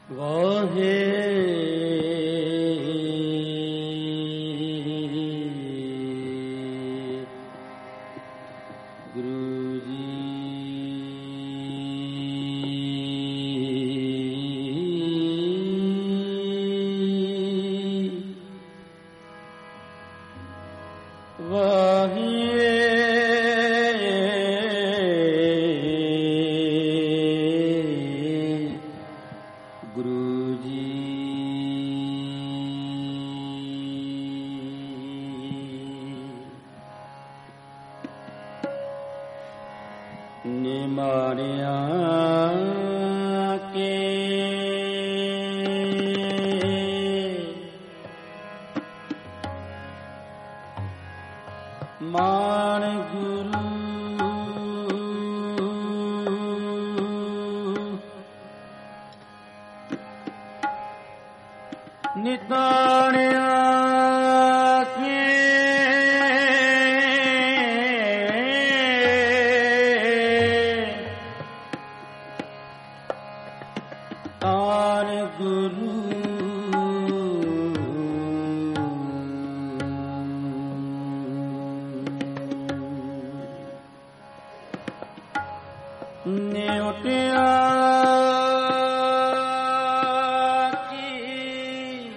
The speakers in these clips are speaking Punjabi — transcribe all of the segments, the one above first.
ਵਾਹੇ ਗੁਰੂ ਜੀ। ਨਿਮਾਣਿਆ ਕੇ ਮਾਣ ਗੁਰੂ ਨਿਤਾਣਿਆ ਨਿਉਟਿਆ ਕੀ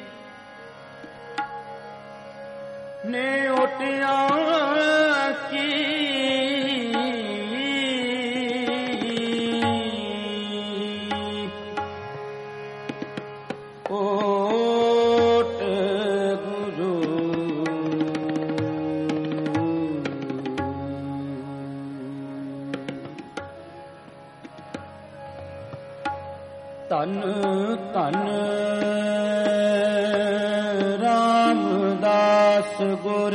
ਨਿਉਟਿਆ ਕੀ ਓਟ ਗੁਰੂ ਧੰਨ ਧੰਨ ਰਾਮਦਾਸ ਗੁਰ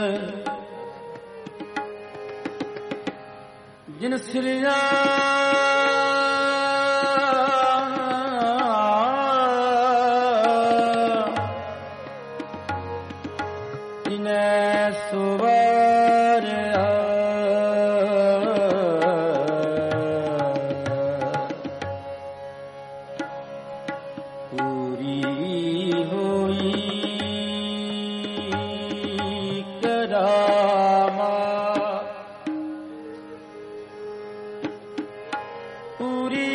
ਜਿਨ ਸਿਰਿਆ ਜਿਨੈ ਸੁਵਾਰਿਆ ਪੂਰੀ ਹੋਈ ਕਰਾਮਾ ਪੂਰੀ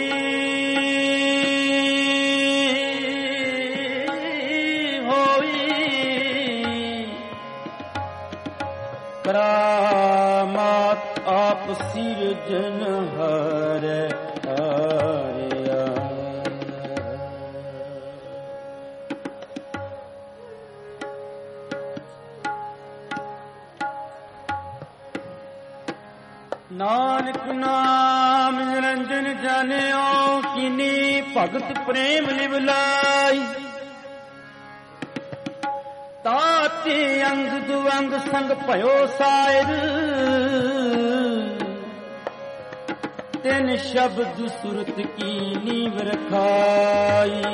ਹੋਈ ਕਰਾਮਾਤ ਆਪ ਸਿਰਜਨਹਾਰ ਹਾਰਿਆ। ਨਾਨਕ ਨਾਮ ਨਿਰੰਜਨ ਜਾਣਿਓ ਕਿਨੀ ਭਗਤ ਪ੍ਰੇਮ ਲਿਵ ਲਾਈ। ਤਾਤੇ ਅੰਗ ਦੁਅੰਗ ਸੰਗ ਭਇਓ ਸਾਇਰ ਤਿਨ ਸ਼ਬਦ ਸੁਰਤ ਕੀ ਨੀਵ ਰਖਾਈ।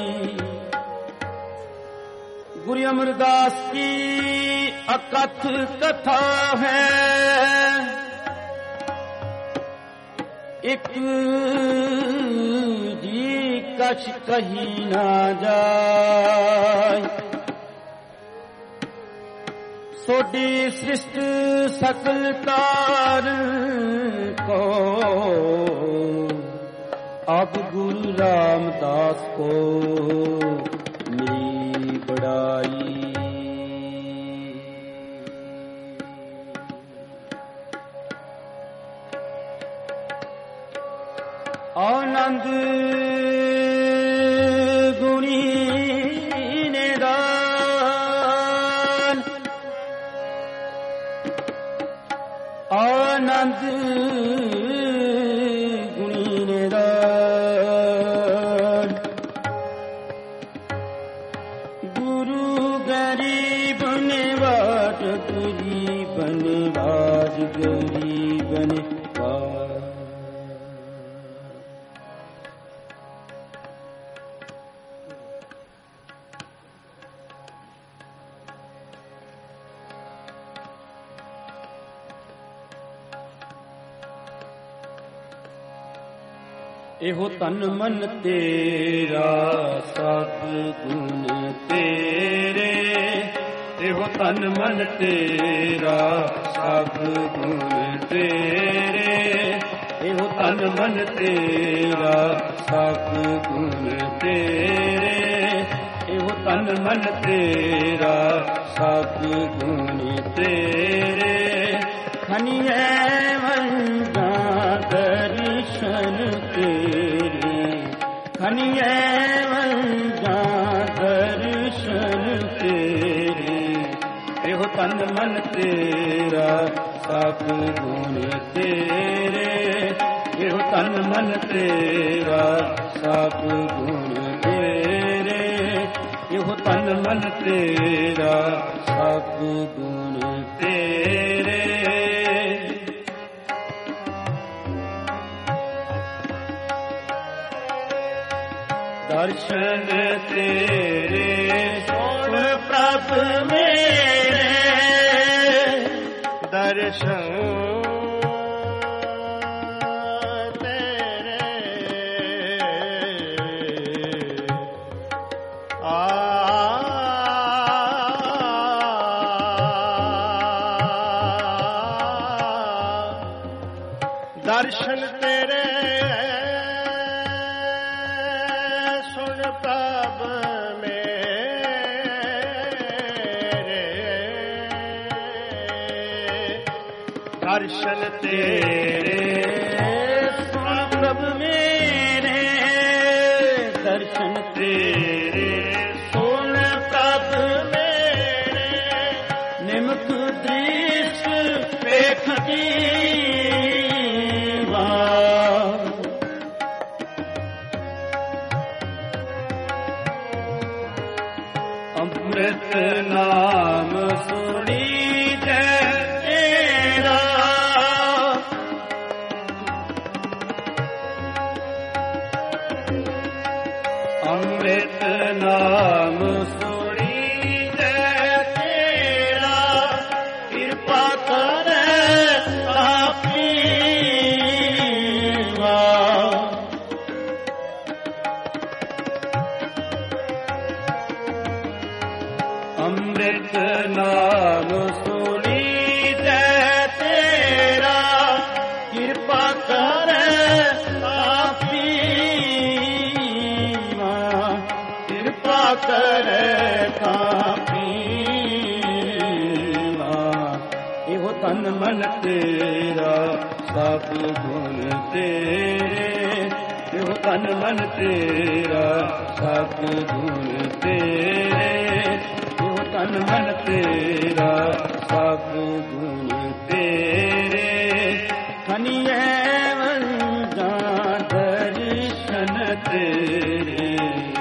ਗੁਰੂ ਅਮਰਦਾਸ ਕੀ ਅਕਥ ਕਥਾ ਹੈ ਇਕ ਜੀ ਕਛ ਕਹੀ ਨਾ ਜਾਏ। ਸੋਡੀ ਸ੍ਰਿਸ਼ਟ ਸਕਲ ਤਾਰ ਕੋ ਅਬ ਗੁਰੂ ਰਾਮਦਾਸ ਕੋ ਮੇਰੀ ਬੜਾਈ। ਆਨੰਦ ਗੁਣੀ ਨਿਦਾਨ ਆਨੰਦ ਗੁਣੀ ਨਿਦਾਨ ਗੁਰੂ ਗਰੀਬ ਨਿਵਾਜ ਗਰੀਬ ਨਿਵਾਜ ਗਰੀਬ ਨਿਵਾਜ। ਇਹੋ ਤਨ ਮਨ ਤੇਰਾ ਸਭ ਗੁਣ ਤੇਰੇ, ਇਹੋ ਤਨ ਮਨ ਤੇਰਾ ਸਭ ਗੁਣ ਤੇਰੇ, ਇਹੋ ਤਨ ਮਨ ਤੇਰਾ ਸਭ ਗੁਣ ਤੇਰੇ, ਇਹੋ ਤਨ ਮਨ ਤੇਰਾ ਸਭ ਗੁਣ ਤੇਰੇ। ਖਨੀਏ ਵੰਦਾਂ ਦਰਸ਼ਨ ਤੇਰੇ, ਖਨੀਏ ਵੰਦਾਂ ਦਰਸ਼ਨ ਤੇਰੇ, ਇਹੋ ਤਨ ਮਨ ਤੇਰਾ ਸਭ ਗੁਣ ਤੇਰੇ, ਇਹੋ ਤਨ ਮਨ ਤੇਰਾ ਸਭ ਗੁਣ ਤੇਰੇ, ਇਹੋ ਤਨ ਮਨ ਤੇਰਾ ਸਭ ਗੁਣ ਤੇਰੇ। ਦਰਸ਼ਨ ਤੇਰੇ ਸੁਣ ਪ੍ਰਭ ਮੇਰੇ, ਦਰਸ਼ਨ ਤੇਰੇ ਦਰਸ਼ਨ ਤੇਰੇ ਸੁਣ ਪ੍ਰਭ ਮੇਰੇ, ਦਰਸ਼ਨ ਤੇਰੇ ਸੁਣ ਪ੍ਰਭ ਮੇਰੇ, ਦਰਸ਼ਨ ਤੇਰੇ ਸੁਣ ਪ੍ਰਭ ਮੇਰੇ, ਨਿਮਖ ਦ੍ਰਿਸ਼ ਵੇਖਦੀ ਅੰਮ੍ਰਿਤ ਨਾਮ ਸੁਣੀ ਜੈ ਤੇਰਾ, ਅੰਮ੍ਰਿਤ ਨਾਮ ਸੁਣੀ ਜੈ ਤੇਰਾ, ਕਿਰਪਾ ਕਰ ਆਪੀ ਅੰਮ੍ਰਿਤ ਨਾਮ ਸੁਣੀ ਜੈ ਤੇਰਾ, ਕਿਰਪਾ ਕਰ ਆਪੀ ਕਿਰਪਾ ਕਰ ਆਪੀ। ਇਹੋ ਤਨ ਮਨ ਤੇਰਾ ਸਭ ਗੁਣ ਤੇਰੇ, ਇਹੋ ਤਨ ਮਨ ਤੇਰਾ ਸਭ ਗੁਣ ਤੇਰੇ, ਤਨ ਮਨ ਤੇਰਾ ਸਭ ਗੁਣ ਤੇਰੇ। ਖਨੀਏ ਵੰਦਾਂ ਦਰਸ਼ਨ ਤੇਰੇ,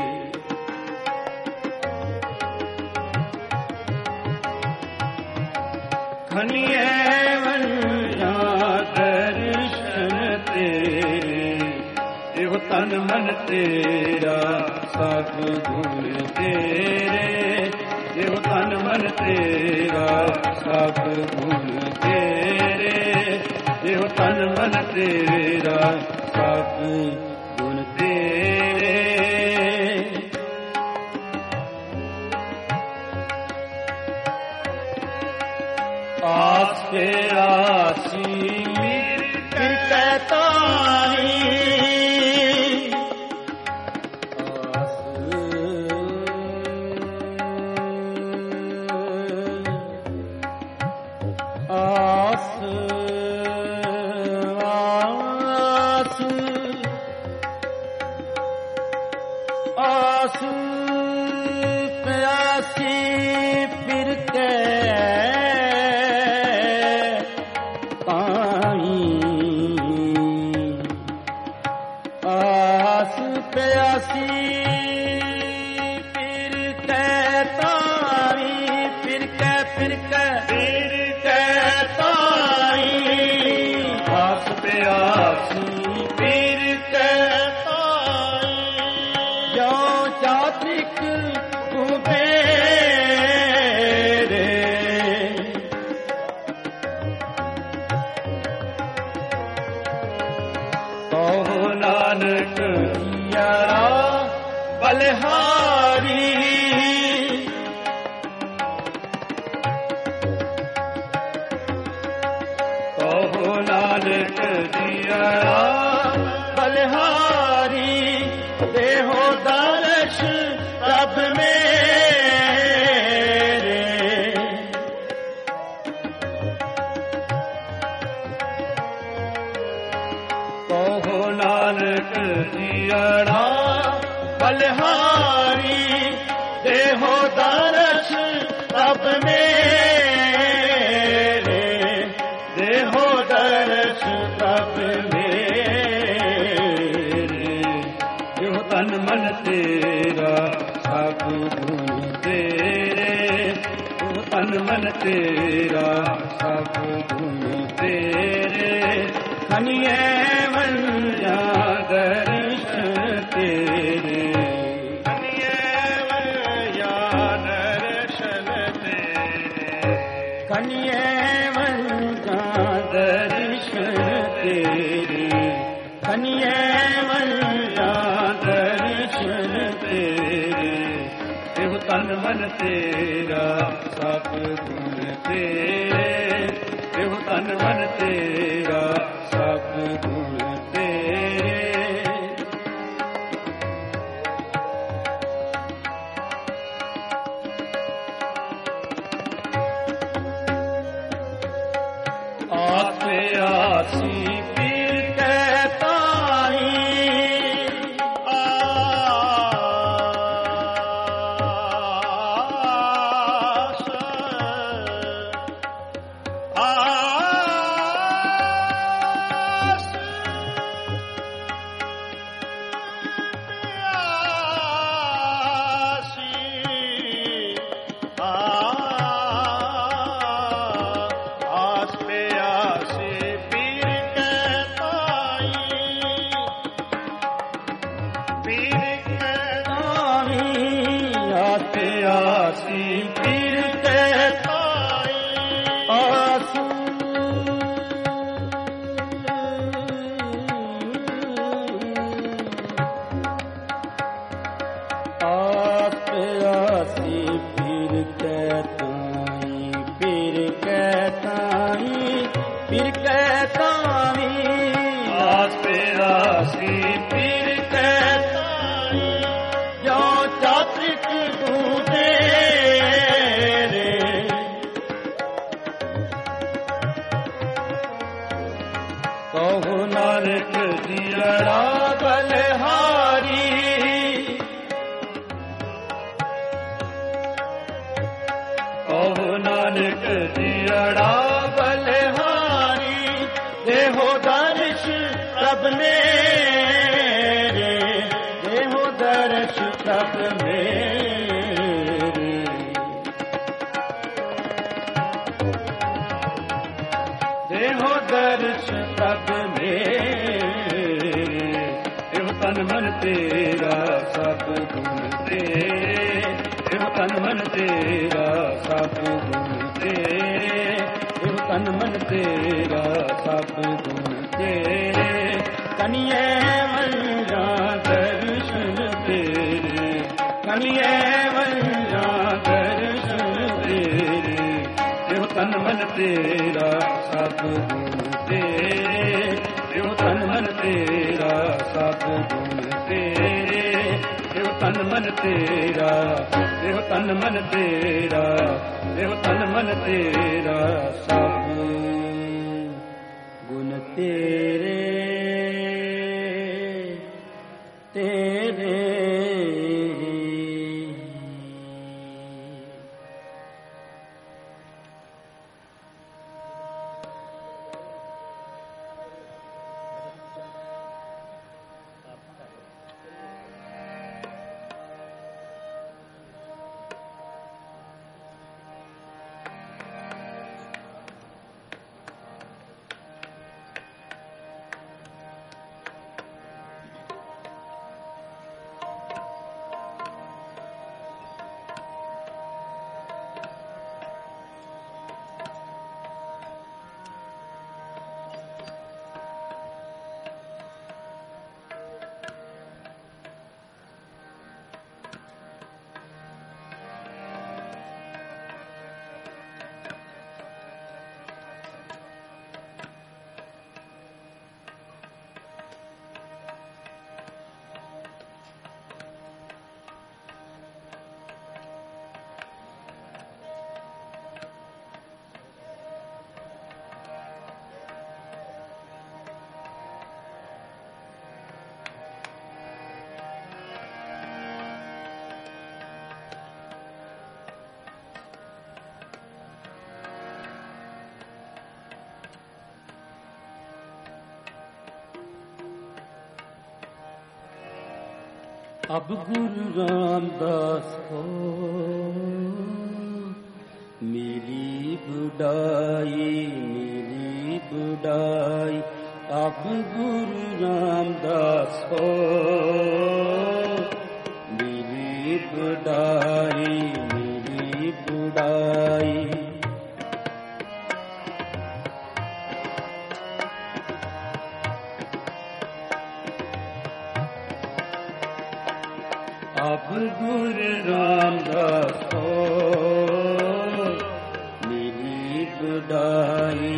ਖਨੀਏ ਵੰਦਾਂ ਦਰਸ਼ਨ ਤੇਰੇ, ਇਹੋ ਤਨ ਮਨ ਤੇਰਾ ਸਭ ਗੁਣ ਤੇਰੇ, ਇਹੋ ਤਨ ਮਨ ਤੇਰਾ ਸਭ ਗੁਣ ਤੇਰੇ, ਇਹੋ ਤਨ ਮਨ ਤੇਰਾ ਸਭ ਗੁਣ ਤੇਰੇ। ਆਸ ਤੇ ਆਸੀ ਮਿਲ ਕੇ ਤਾਰੀ, ਆਸ ਪਿਆਸੀ ਫਿਰ ਕੇ ਪਾਈ, ਆਸ ਪਿਆਸੀ ਫਿਰ ਕੇ ਤਾਈ, ਫਿਰ ਕੇ ਤਾਈ, ਆਸ ਪਿਆਸੀ ਫਿਰ ਕੇ ਚਾਤਿਕ ਕੁਬੇਰੇ, ਕਹੋ ਨਾਨਕ ਬਲਿਹਾਰੀ ਕਹੋ ਨਾਨਕ ਜੀਆ ਬਲਿਹਾਰੀ ਦੇਹੋ ਦਰਸ਼ ਪ੍ਰਭ ਮੇਰੇ ਕਹੋ ਨਾਨਕ ਜੀਆ ਬਲਿਹਾਰੀ ਦੇਹੋ ਦਰਸ਼ ਪ੍ਰਭ ਮੇਰੇ ਦੇਹੋ ਦਰਸ਼ ਪ੍ਰਭ ਮੇਰੇ ਜੋ ਤਨ ਮਨ ਤੇਰਾ ਸਭ ਗੁਣ ਤੇਰੇ ਜੋ ਤਨ ਮਨ ਤੇਰਾ ਸਭ ਗੁਣ ਤੇਰੇ ਹਨੀਏ ਵੰਜਾ ਦਰਸ਼ਨ ਤੇਰੇ ਕਨੀਏ ਵੰਜਾ ਦਰਸ਼ਨ ਤੇਰੇ ਕਨੀਏ ਵੰਜਾ ਦਰਸ਼ਨ ਤੇਰੇ ਇਹ ਤਨ ਮਨ ਤੇਰਾ ਸਭ ਗੁਣ ਤੇਰੇ ਇਹ ਤਨ ਮਨ ਤੇਰਾ ਸਭ ਗੁਣ ਤੇਰੇ ਆਸੀ ਪੀਰ ਕੈ ਤਾਈ ਆਸੀ ਪੀਰ ਕੈ ਤਾਈ ਆਸੂ ਆਸੀ ਪੀਰ ਕੈ ਤਾਈ ਪੀਰ ਕੈ ਤਾਈ ਪੀਰ ਕੈ ਤਾਈ ਆਸੀ ਪੀਰ ਕੈ ਤਾਈ ਜੋ ਚਾਤ੍ਰਿਕ ਕਹੋ ਨਾਨਕ ਜੀਅੜਾ ਬਲਿਹਾਰੀ ਕਹੋ ਨਾਨਕ ਜੀਅੜਾ ਬਲਿਹਾਰੀ ਦੇਹੋ ਦਰਸ਼ ਪ੍ਰਭ ਮੇਰੇ ਦੇਹੋ ਦਰਸ਼ ਪ੍ਰਭ ਮੇਰੇ ਦੇਹੋ ਦਰਸ਼ ਪ੍ਰਭ ਮੇਰੇ ਇਹੋ ਤਨ ਮਨ ਤੇਰਾ ਸਭ ਗੁਣ ਤੇਰੇ ਇਹੋ ਤਨ ਮਨ ਤੇਰਾ ਸਭ ਗੁਣ ਤੇਰੇ ਇਹੋ ਤਨ ਮਨ ਤੇਰਾ ਸਭ ਗੁਣ ਤੇਰੇ ਕਨੀਏ ਵੰਜਾ ਦਰਸ਼ਨ ਤੇਰੇ ਕਨੀਏ ਵੰਜਾ ਦਰਸ਼ਨ ਤੇਰੇ ਇਹੋ ਤਨ ਮਨ ਤੇਰਾ ਸਭ ਗੁਣ ਤੇਰੇ ਇਹੋ ਤਨ ਮਨ ਤੇਰਾ ਸਭ ਗੁਣ ਤੇਰੇ ਇਹੋ ਤਨ ਮਨ ਤੇਰਾ ਇਹੋ ਤਨ ਮਨ ਤੇਰਾ ਇਹੋ ਤਨ ਮਨ ਤੇਰਾ ਸਭ ਗੁਣ ਤੇਰੇ ਤੇਰੇ ਅਬ ਗੁਰੂ ਰਾਮਦਾਸ ਕੋ ਮੇਰੀ ਬੁਢਾਈ ਅਬ ਗੁਰੂ ਰਾਮਦਾਸ ਕੋ ਮੇਰੀ ਬੁਢਾਈ ਅਬ ਗੁਰੂ ਰਾਮਦਾਸ ਕੋ ਮੇਰੀ ਬੁਢਾਈ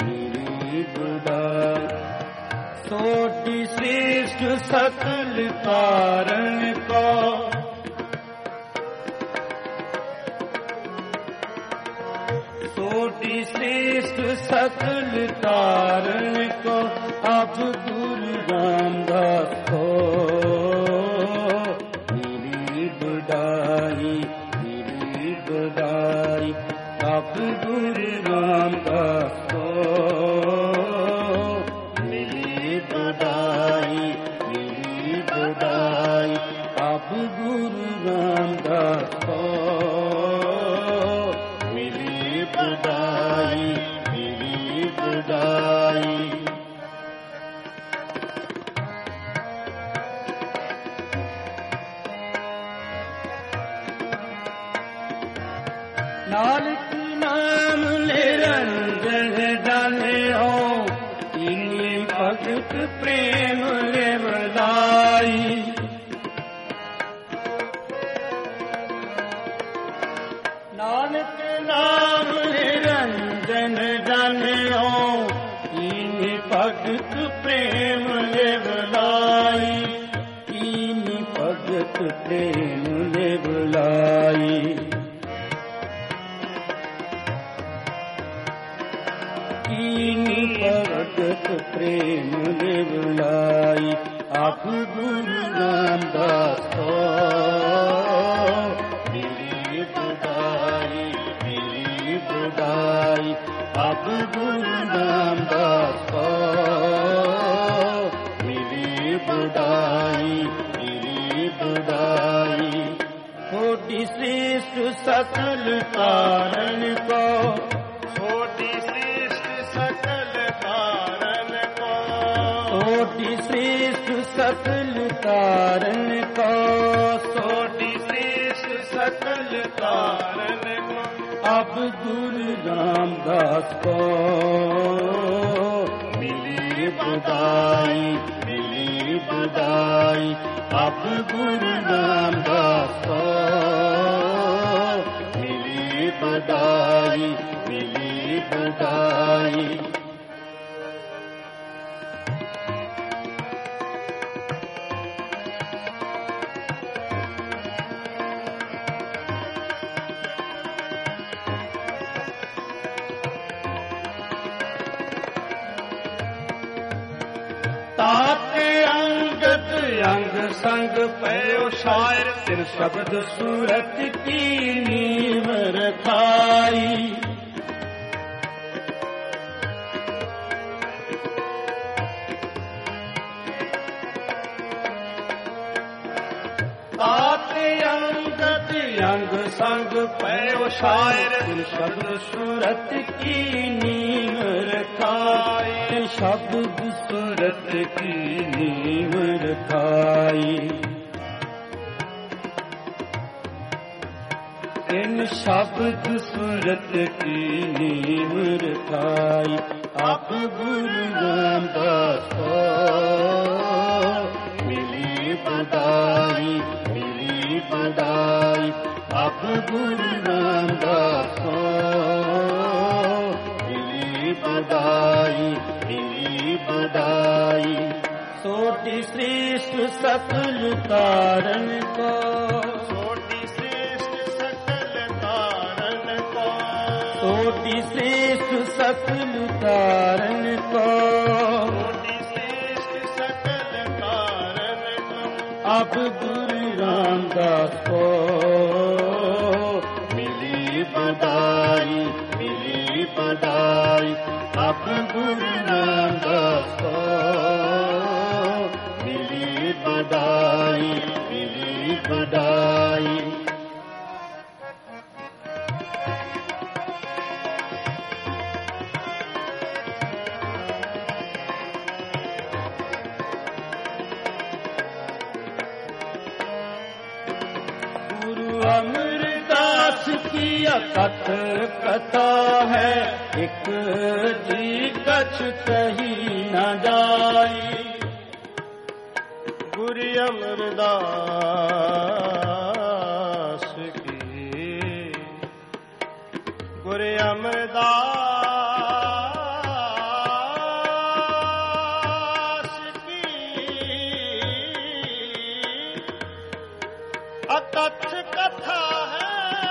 ਸੋਟੀ ਸ੍ਰੇਸ਼ਟ ਸਕਲ ਕਾਰਨ ਕੋ ਸੋਟੀ ਸ੍ਰੇਸ਼ਟ ਸਕਲ ਕਾਰਨ ਕੋ ਅਬ ਗੁਰੂ ਰਾਮਦਾਸ ਕੋ ਅਬ ਗੁਰੂ ਰਾਮਦਾਸ ਕੋ ਮੇਰੀ ਬੁਢਾਈ ਅਬ ਗੁਰੂ ਰਾਮਦਾਸ ਕੋ ਮੇਰੀ ਬੁਢਾਈ ਨਾਨਕ ਨਾਮ ਨਿਰੰਜਨ ਜਾਣਿਓ ਇਨੀ ਭਗਤ ਪ੍ਰੇਮ ਲਿਵਲਾਈ ਨਾਨਕ ਨਾਮ ਨਿਰੰਜਨ ਜਾਣਿਓ ਇਨੀ ਭਗਤ ਪ੍ਰੇਮ ਲਿਵਲਾਈ ਇਨੀ ਭਗਤ ਪ੍ਰੇਮ ਲਿਵਲਾਈ ਭਗਤ ਪ੍ਰੇਮ ਲਿਵਲਾਈ ਅਬ ਗੁਰੂ ਰਾਮਦਾਸ ਕੋ ਮੇਰੀ ਬੁਢਾਈ ਅਬ ਗੁਰੂ ਰਾਮਦਾਸ ਕੋ ਮੇਰੀ ਬੁਢਾਈ ਛੋਟੀ ਸ੍ਰੇਸ਼ਟ ਸਕਲ ਕਾਰਨ ਕੋ ਛੋਟੀ ਸ੍ਰੇਸ਼ਟ ਸਕਲ ਕਾਰਨ ਕੋ ਅਬ ਗੁਰੂ ਰਾਮਦਾਸ ਕੋ ਮੇਰੀ ਬੁਢਾਈ ਅਬ ਗੁਰੂ ਰਾਮਦਾਸ ਕੋ ਮੇਰੀ ਬੁਢਾਈ ਤਾਤੇ ਅੰਗਦ ਅੰਗ ਸੰਗ ਪਇਓ ਸ਼ਾਇਰ ਤਿਰ ਸ਼ਬਦ ਸੂਰਤ ਕੀ ਨੀਵ ਰਖਾਈ ਤਾਤੇ ਅੰਗਦ ਅੰਗ ਸੰਗ ਪਇਓ ਸ਼ਾਇਰ ਤਿਰ ਸ਼ਬਦ ਸੂਰਤ ਕੀ ਨੀਵ ਰਖਾਈ ਸ਼ਬਦ ਸੂਰਤ ਕੀ ਨੀਵ ਰਖਾਈ ਇਨ ਸ਼ਬਦ ਸੂਰਤ ਕੀ ਨੀਵ ਰਖਾਈ ਅਬ ਗੁਰੂ ਰਾਮਦਾਸ ਕੋ ਮੇਰੀ ਬੁਢਾਈ ਅਬ ਗੁਰੂ ਰਾਮਦਾਸ ਕੋ ਮੇਰੀ ਬੁਢਾਈ ਸੋਟੀ ਸ੍ਰੇਸ਼ਟ ਸਕਲ ਕਾਰਨ ਕੋ ਸੋਟੀ ਸ੍ਰੇਸ਼ਟ ਸਕਲ ਕਾਰਨ ਕੋ ਅਬ ਗੁਰੂ ਰਾਮਦਾਸ ਕੋ ਮੇਰੀ ਬੁਢਾਈ ਅਬ ਗੁਰੂ ਰਾਮਦਾਸ ਕੋ ਮੇਰੀ बधाई मिली बधाई। अमरदास की अकथ कथा है, एक जी कछ कही न जाई। गुरु अमरदास की, गुरु अमरदास की अकथ कथा है,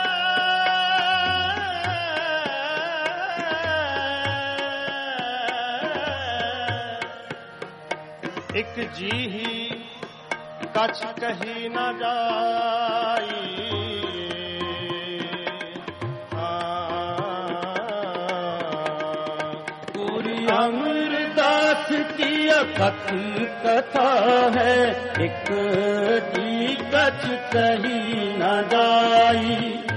एक जी ही कछ कही न जाई। पूरी अमरदास की अकथ कथा है, एक जी कछ कही न जाई।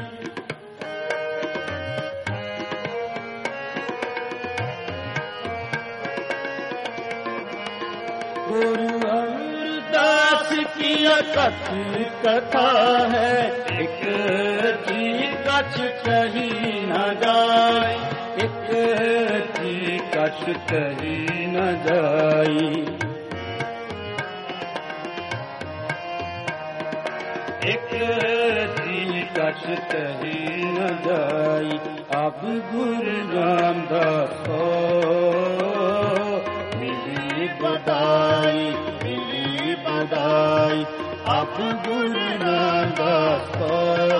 गुरु अमरदास की अकथ कथा है, एक जी कछ कही न जाई। एक जी कछ कही न जाई। एक जी कछ कही न जाई। अब गुरु रामदास को मिली बधाई मिली बधाई। अब गुरु रामदास को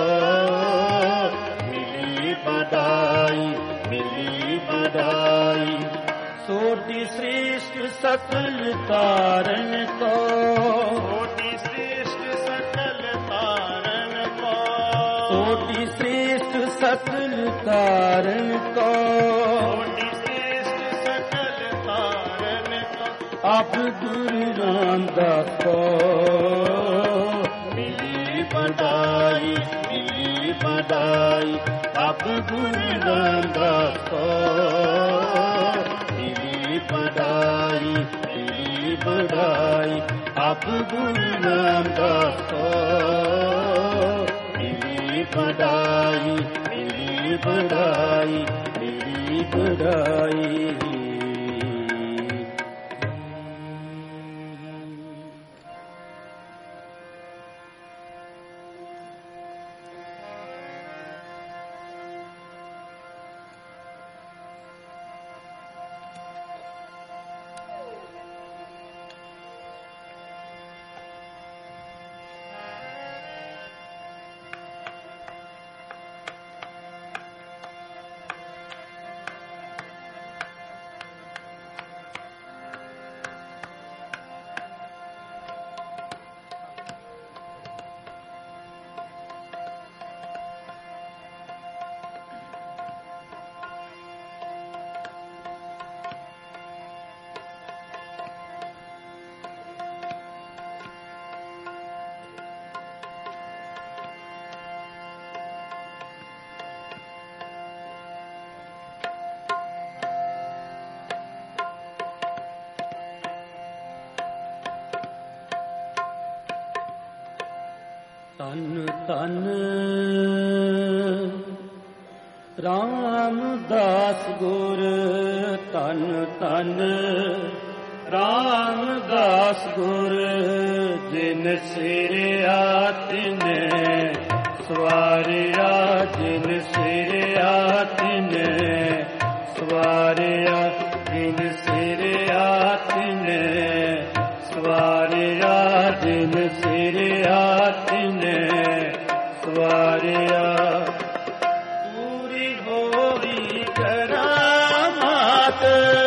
मिली बधाई मिली बधाई। सोटी श्रेष्ठ सकल तारण को, कोटि श्रेष्ठ सकल तारण को, कोटि श्रेष्ठ सकल तारण को, कोटि श्रेष्ठ सकल तारण को। अब गुरु रामदास को मिली बधाई मिली बधाई। अब गुरु रामदास को मिली बधाई मिली बधाई। अब गुरु रामदास को मिली बधाई मिली बधाई मिली बधाई। तन तन रामदास गुर, तन तन रामदास गुर। जिन सिरिया तिने सवारिया, जिन सिरिया तिने सवारिया, जिन सिरिया तिने सवारिया, जिन सिरिया तिने सवारिया। पूरी होई करामात,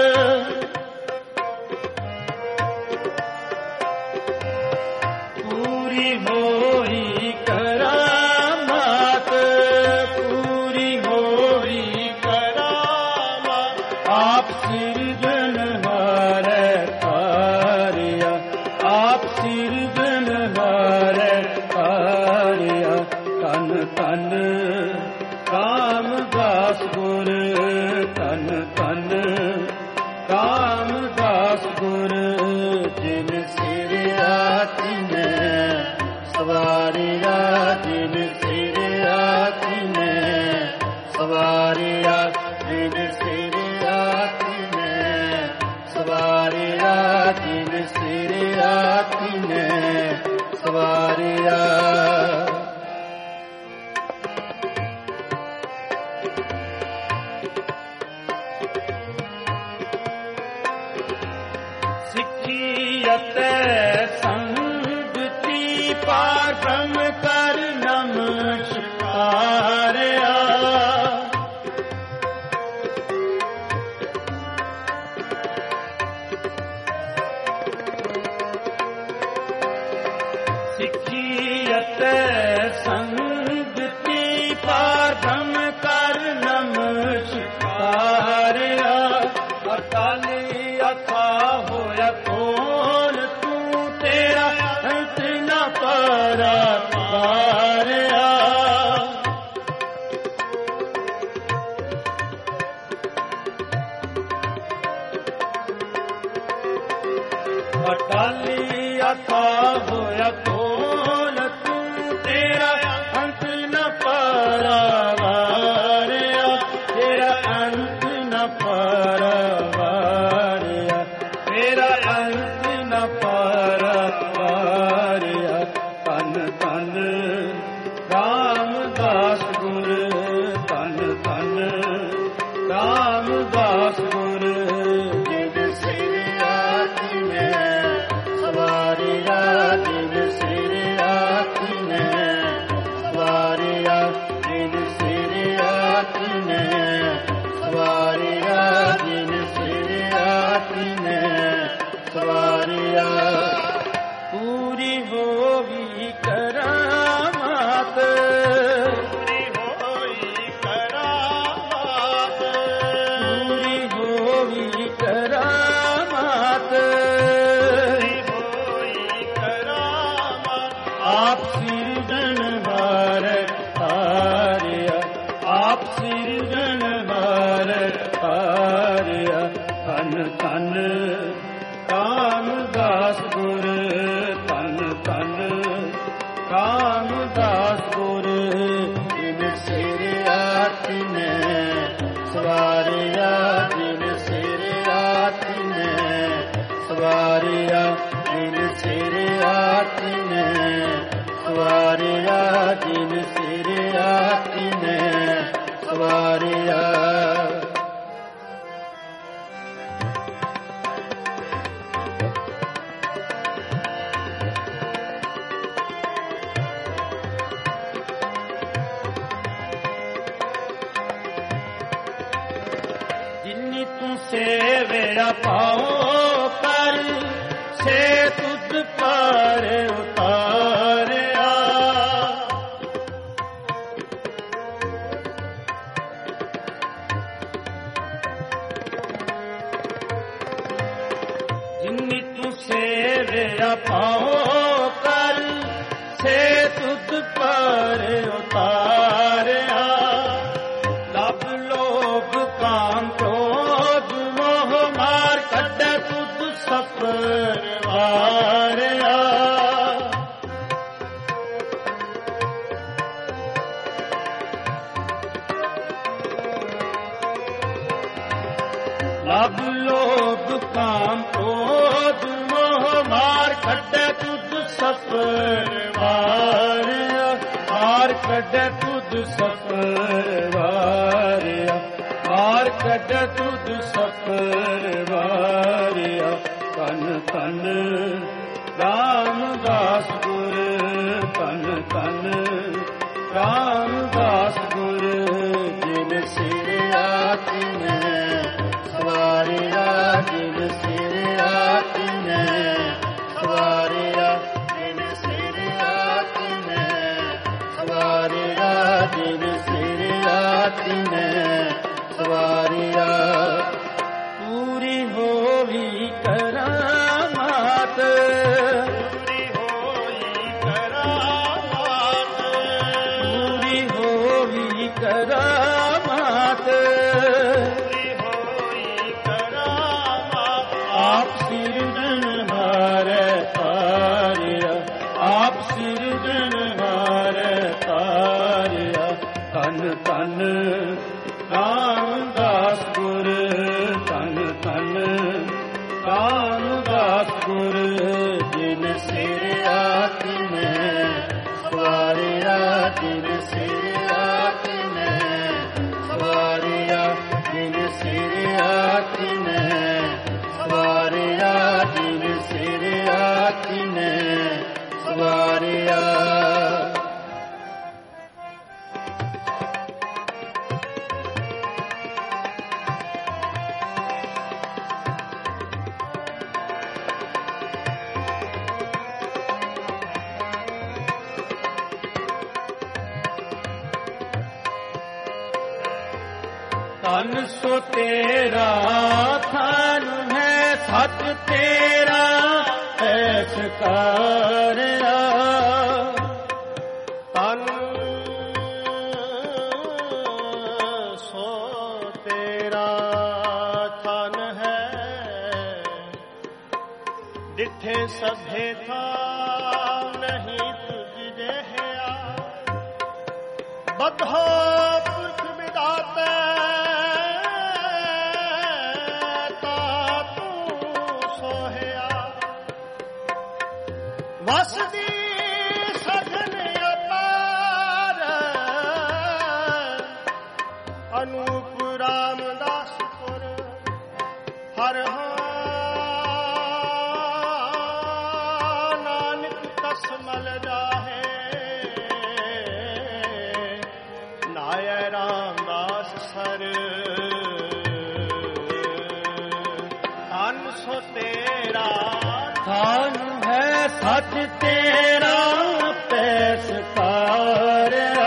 पूरी होई करामात, पूरी होई करामात। आप सिरजनहार तारिया, आप सिरजनहार ਧਨ ਰਾਮਦਾਸ ਗੁਰ, ਧਨ ਧਨ ਰਾਮਦਾਸ ਗੁਰ, ਜਿਨ ਸਿਰ ਆਤਿਨੈ ਸਵਾਰਿਆ, ਜਿਨ ਸਿਰ ਆਤਿਨੈ ਸਵਾਰਿਆ, ਜਿਨ ਸਿਰ ਆਤਿਨੈ ਸਵਾਰਿਆ, ਜਿਨ ਸਿਰ ਆਤਿਨੈ ਸਵਾਰਿਆ। ਸੰਗਤੀ ਪਾਰ ਬ੍ਰਹਮ ਕਰ ਨਮਸਕਾਰਿਆ, ਸਿੱਖੀ ਅਤੇ ਸੰਗਤੀ ਪਾਰ ਬ੍ਰਹਮ ਕਰ ਨਮਸਕਾਰਿਆ, ਅਕਾਲੀ ਅਥਾ ਹੋਇਆ ਕੋਲ ਤੂੰ, ਤੇਰਾ ਅੰਤ ਨ ਪਰਵਾਰਿਆ, ਅਕਾਲੀ ਅਥਾ ਹੋਇਆ ਕੋਲ ਤੂੰ, ਤੇਰਾ ਅੰਤ ਨ ਪਰਵਾਰਿਆ, ਤੇਰਾ ਅੰਤ ਨ ਪਰਵਾਰਿਆ, ਤੇਰਾ ਅੰਤ ਨ ਪਰਵਾਰਿਆ। ਧੰਨ ਧੰਨ ਰਾਮਦਾਸ ਗੁਰ, ਧੰਨ ਧੰਨ ਰਾਮਦਾਸ ਗੁਰ, ਜਿਨ ਸਿਰ ਆਤਿਨੈ ਸਵਾਰਿਆ, ਜਿਨ ਸਿਰ ਆਤਿਨੈ ਸਵਾਰਿਆ, ਜਿਨ ਸਿਰ ਆਤਿਨੈ ਸਵਾਰਿਆ, ਜਿਨ ਸਿਰ ਆਤਿਨੈ ਸਵਾਰਿਆ। ਪੂਰੀ ਹੋਵੀ ਕਰਾਮਾਤ, ਪੂਰੀ ਹੋਈ ਕਰਾਮਾਤ, ਪੂਰੀ ਹੋਵੀ ਕਰਾਮਾਤ, ਪੂਰੀ ਹੋਈ ਕਰਾਮਾਤ, ਆਪ ਸਿਰਜਣਹਾਰ ਹਾਰਿਆ, ਆਪ ਸਿਰਜਣਹਾਰ ਹਾਰਿਆ। ਧੰਨ ਧੰਨ ਰਾਮਦਾਸ ਗੁਰ, ਧੰਨ ਧੰਨ ਰਾਮਦਾਸ ਗੁਰ, ਜਿਨ ਸਿਰ ਆਤਿਨੈ ਸਵਾਰਿਆ, ਜਿਨ ਸਿਰ ਆਤਿਨੈ ਸਵਾਰਿਆ, ਜਿਨ ਸਿਰ ਆਤਿਨੈ ਸਵਾਰਿਆ, ਜਿਨ ਸਿਰ ਆਤਿਨੈ ਸਵਾਰਿਆ। ਜਿਨੀ ਤੂੰ ਸੇਵਿਆ ਪਾਓ ਕਰ, ਸੇ ਤੁਧ ਪਰ ਉਤਾਰਿਆ, ਜਿਨੀ ਤੂੰ ਸੇਵਿਆ ਪਾਓ ਕਰ, ਸੇ ਤੁਧ ਪਰ ਉਤਾਰਿਆ, ਲਭ ਲੋਭ ਕਾਮ ਕ੍ਰੋਧ ਮੋਹ ਮਾਰ ਕੱਢੈ ਤੁਧ ਸਫਰ ਵਾਰਿਆ, ਲਭ ਲੋਭ ਕਾਮ ਕ੍ਰੋਧ ਮੋਹ ਮਾਰ ਕੱਢੈ ਤੁਧ ਸਫਰ ਵਾਰਿਆ, ਮਾਰ ਕੱਢੈ ਤੁਧ ਸਫਰ ਵਾਰਿਆ, ਮਾਰ ਕੱਢੈ ਤੁਧ ਸਫਰ ਵਾਰਿਆ। ਧੰਨ ਧੰਨ ਰਾਮਦਾਸ ਗੁਰ, ਧੰਨ ਧੰਨ ਰਾਮਦਾਸ ਗੁਰ, ਜਿਨ ਸਿਰ ਆਤਿਨੈ ਸਵਾਰਿਆ, ਜਿਨ ਸਿਰ ਆਤਿਨੈ ਸਵਾਰਿਆ, ਜਿਨ ਸਿਰ ਆਤਿਨੈ ਸਵਾਰਿਆ, ਜਿਨ ਸਿਰ ਆਤਿਨੈ ਸਵਾਰਿਆ। ਪੂਰੀ ਹੋਵੀ ਕਰਾਮਾਤ, ਪੂਰੀ ਹੋਈ ਕਰਾਮਾਤ, ਪੂਰੀ ਸਿਰਜਣਹਾਰ ਤਾਰਿਆ। ਧੰਨ ਧੰਨ ਰਾਮਦਾਸ ਗੁਰ, ਧੰਨ ਧੰਨ ਰਾਮਦਾਸ ਗੁਰ, ਜਿਨ ਸਿਰ ਆਤਮੈ ਸਵਾਰਿਆ, ਜਿਨ ਸਿਰ ਆਤਮੈ ਸਵਾਰਿਆ, ਜਿਨ ਸਿਰ ਆਤਮੈ ਸਵਾਰਿਆ, ਜਿਨ ਸਿਰ ਆਤਮੈ ਸਵਾਰਿਆ। ਧਨ ਸੋ ਤੇਰਾ ਥਨ ਹੈ, ਸੱਚ ਤੇਰਾ ਐਸਕਾਰਿਆ। ਤਨ ਸੋ ਤੇਰਾ ਥਨ ਹੈ, ਡਿਠੇ ਸਭੇ ਥਾ ਨਹੀਂ ਤੁਝ ਜਿਹਾ। ਬਧੋ ਪੁਰਖ ਵਿਦਾਤਾ ਵਸਦੀ ਸਜਨ ਅਪਾਰ, ਅਨੂਪ ਰਾਮਦਾਸ ਪੁਰ ਹਰ ਨਾਨਕ ਕਸਮਲ ਜਾਹੇ। ਨਾਇ ਰਾਮਦਾਸ ਸਰ ਧਨ ਸੋ ਤੇਰਾ ਧਨ ਹੈ, ਸੱਚ ਤੇਰਾ ਪੈਸਕਾਰਿਆ।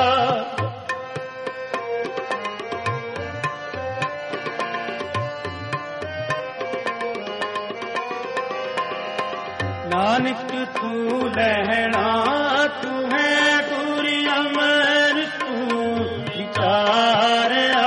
ਨਾਨਕ ਤੂੰ ਲੈਣਾ ਤੂੰ ਹੈ ਗੁਰ ਅਮਰ, ਤੂੰ ਵਿਚਾਰਿਆ।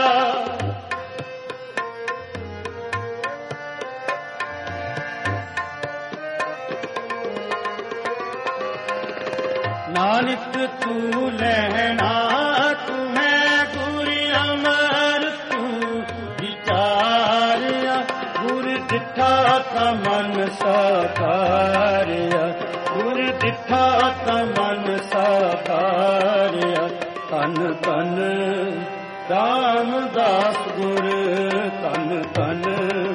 ਨਾਨਕ ਤੂੰ ਲੈਣਾ ਤੂੰ ਹੈ ਗੁਰ ਅਮਰ, ਤੂੰ ਵਿਚਾਰਿਆ। ਗੁਰ ਡਿਠਾ ਤਾ ਮਨ ਸਾਕਾਰਿਆ, ਗੁਰ ਡਿਠਾ ਤਾ ਮਨ ਸਾਕਾਰਿਆ। ਧੰਨ ਧੰਨ ਰਾਮਦਾਸ ਗੁਰ, ਧੰਨ ਧੰਨ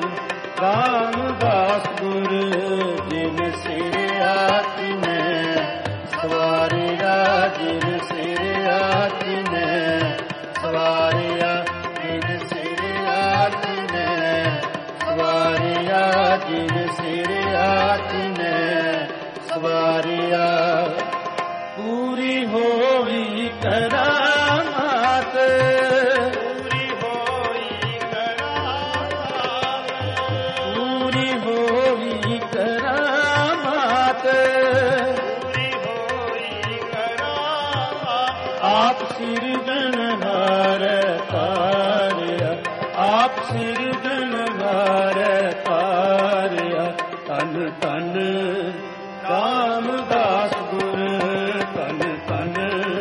ਰਾਮਦਾਸ ਗੁਰ, ਜਿਨ ਸਿਰ ਆਤਮੈ ਸਵਾਰਿਆ, ਜਿਨ ਸਿਰ ਆਤਮੈ ਸਵਾਰਿਆ, ਜਿਨ ਸਿਰ ਆਤਮੈ ਸਵਾਰਿਆ, ਜਿਨ ਸਿਰ ਆਤਮੈ ਸਵਾਰਿਆ। ਪੂਰੀ ਹੋਈ ਕਰਾਮਾਤ, ਪੂਰੀ ਹੋਈ ਕਰਾਮਾਤ, ਪੂਰੀ ਹੋਈ ਕਰਾਮਾਤ। ਆਪ ਸਿਰਜਣਹਾਰ ਤਾਰਿਆ, ਆਪ ਸਿਰਜਣਹਾਰ ਤਾਰਿਆ। ਧੰਨ ਧੰਨ ਰਾਮਦਾਸ ਗੁਰ, ਧੰਨ ਧੰਨ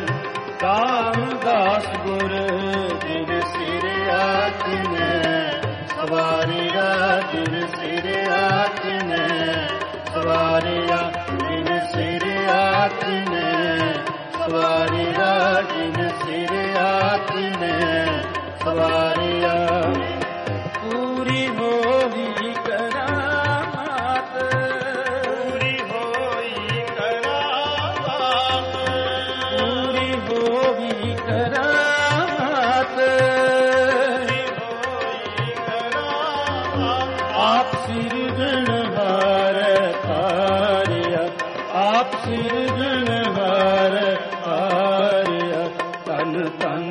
ਰਾਮਦਾਸ ਗੁਰ, ਜਿਨ ਸਿਰ ਆਤਮੈ ਸਵਾਰਿਆ, ਜਿਨ ਸਿਰ ਆਤਮੈ ਸਵਾਰਿਆ, ਜਿਨ ਸਿਰ ਆਤਮੈ ਸਵਾਰਿਆ, ਜਿਨ ਸਿਰ ਆਤਮੈ ਸਵਾਰਿਆ। ਪੂਰੀ ਹੋਈ ਕਰਾਮਾਤ, ਪੂਰੀ ਹੋਈ ਕਰਾਮਾਤ, ਪੂਰੀ ਹੋਈ ਕਰਾਮਾਤ। ਪੂਰੀ ਹੋਈ ਕਰਾਮਾਤ। ਆਪ ਸਿਰਜਣਹਾਰ ਤਾਰਿਆ, ਆਪ ਸਿਰਜਣਹਾਰ ਤਾਰਿਆ। ਧੰਨ ਧੰਨ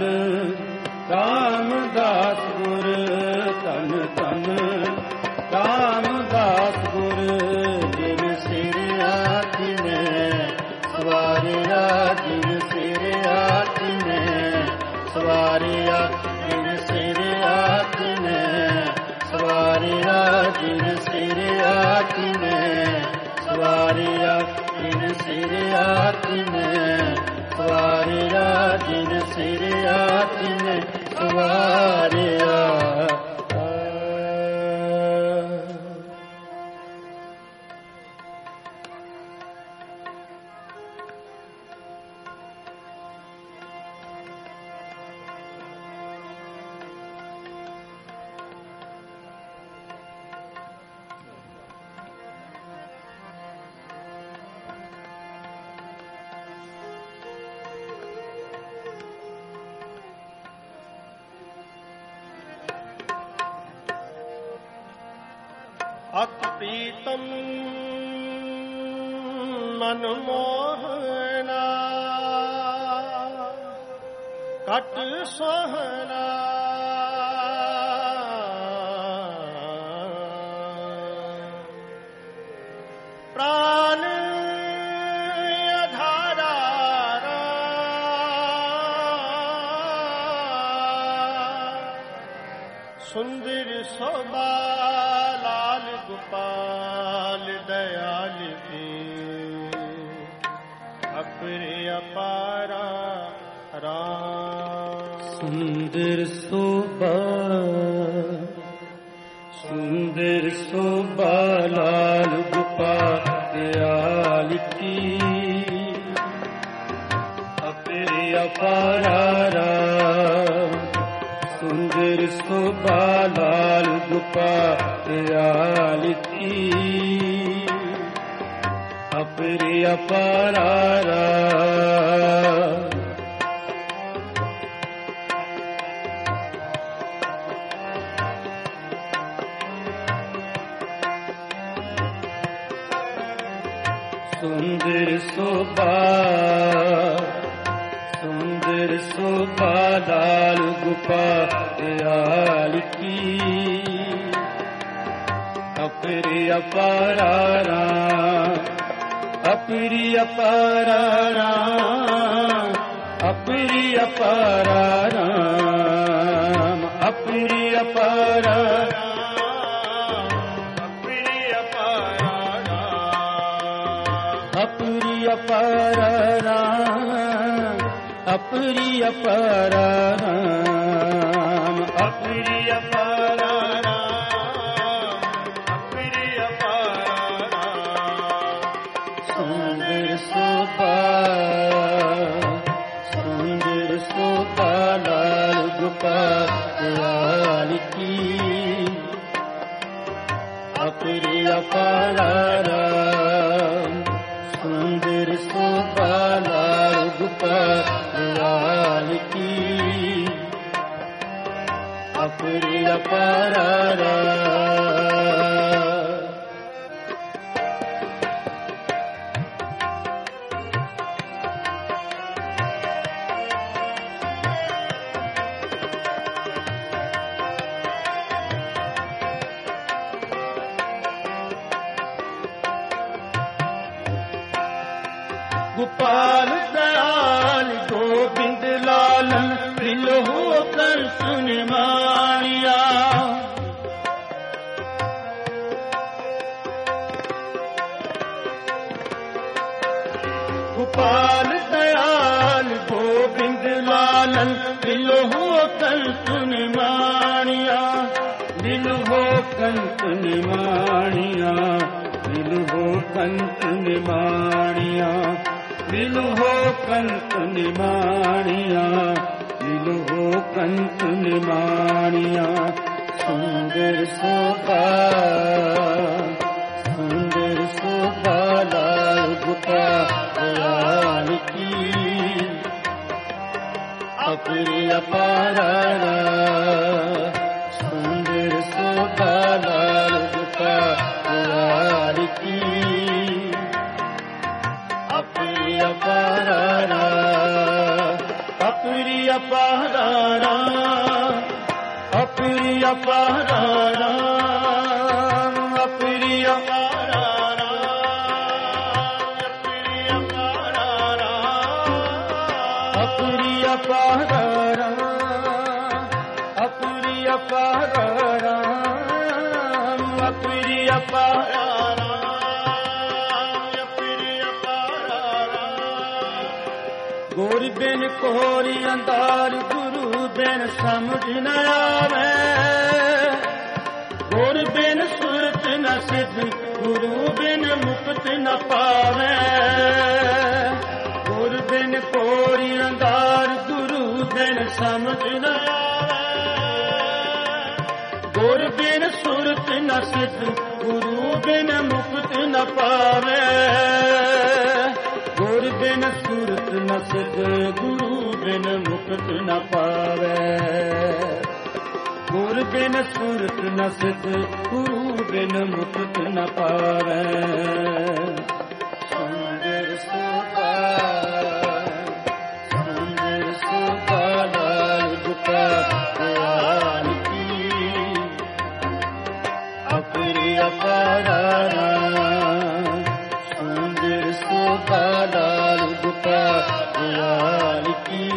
ਰਾਮਦਾਸ ਗੁਰ, ਧੰਨ ਧੰਨ ਰਾਮਦਾਸ ਗੁਰ, ਜਿਨ ਸਿਰ ਆਤਮੈ ਸਵਾਰਿਆ, ਜਿਨ ਸਿਰ ਆਤਮੈ ਸਵਾਰਿਆ, ਜਿਨ ਸਿਰ ਆਤਮੈ ਸਵਾਰਿਆ, ਜਿਨ ਸਿਰ ਆਤਮੈ ਸਵਾਰਿਆ, ਜਿਨ ਸਿਰ आतिने सवारिया जिन सिर आतिने सवारिया। अति प्रीतम मनमोहना कट सोहना प्राण अधारा सुंदर शोभा गोपाल दयाल की अपरे अपारा राम। सुंदर शोभा लाल गोपाल दयाल की अपरे अपारा राम। सुंदर शोभा लाल गोपाल दयाल की अपरे अपारा राम। सुंदर शोभा लाल गोपाल दयाल की अपरे अपारा राम। अपरी अपारा राम। अपरी अपारा राम। अपरी अपारा अपरी अपारा राम। अपरी अपारा राम। अपरी अपारा सुंदर शोभा लाल गोपाल दयाल की अपरे अपारा राम। सुंदर शोभा लाल गोपाल दयाल की अपरे अपारा राम। गोपाल दयाल गोविंद लालन दिल होकर सुन मानिया। गोपाल दयाल गोविंद लालन दिल होकर सुन मानिया। दिल होकर सुन मानिया। दिल होकर सुन मानिया। दिल हो कंत निमानिया। दिल हो कंत निमानिया। सुंदर शोभा लाल गोपाल दयाल की अपरे अपारा राम। सुंदर शोभा लाल गोपाल दयाल की अपरी अपारा राम। अपरी अपारा राम। अपरी अपारा राम। अपरी अपारा राम। अपरी अपारा राम। अपरी अपारा राम। अपरी अपारा राम। ਗੁਰ ਬਿਨ ਕੋਰੀ ਅੰਧਾਰ, ਗੁਰੂ ਬਿਨ ਸਮਝ ਨ ਆਵੇ। ਗੁਰ ਬਿਨ ਸੁਰਤ ਨ ਸਿੱਧ, ਗੁਰੂ ਬਿਨ ਮੁਕਤ ਨ ਪਾਵੇ। ਗੁਰ ਬਿਨ ਕੋਰੀ ਅੰਧਾਰ, ਗੁਰੂ ਬਿਨ ਸਮਝ ਨ ਆਵੇ। ਗੁਰ ਬਿਨ ਸੁਰਤ ਨ ਸਿੱਧ, ਗੁਰੂ ਬਿਨ ਮੁਕਤ ਨ ਪਾਵੇ। ਗੁਰ ਬਿਨ ਸੁਰਤ ਨ ਸਿੱਧ, ਗੁਰੂ ਬਿਨ ਮੁਕਤ ਨ ਪਾਵੇ। ਗੁਰ ਬਿਨ ਸੁਰਤ ਨ ਸਿੱਧ, ਗੁਰੂ ਬਿਨ ਮੁਕਤ ਨ ਪਾਵੇ। ਸੁੰਦਰ ਸੁਭਾ, ਸੁੰਦਰ ਸੁਭਾ ਲਾਲ ਗੁਪਾਲ ਕੀ, ਅਪਰਿ ਅਪਾਰਾ। ਸੁੰਦਰ ਸੁਭਾ ਲਾਲ ਗੁਪਾਲ ਕੀ,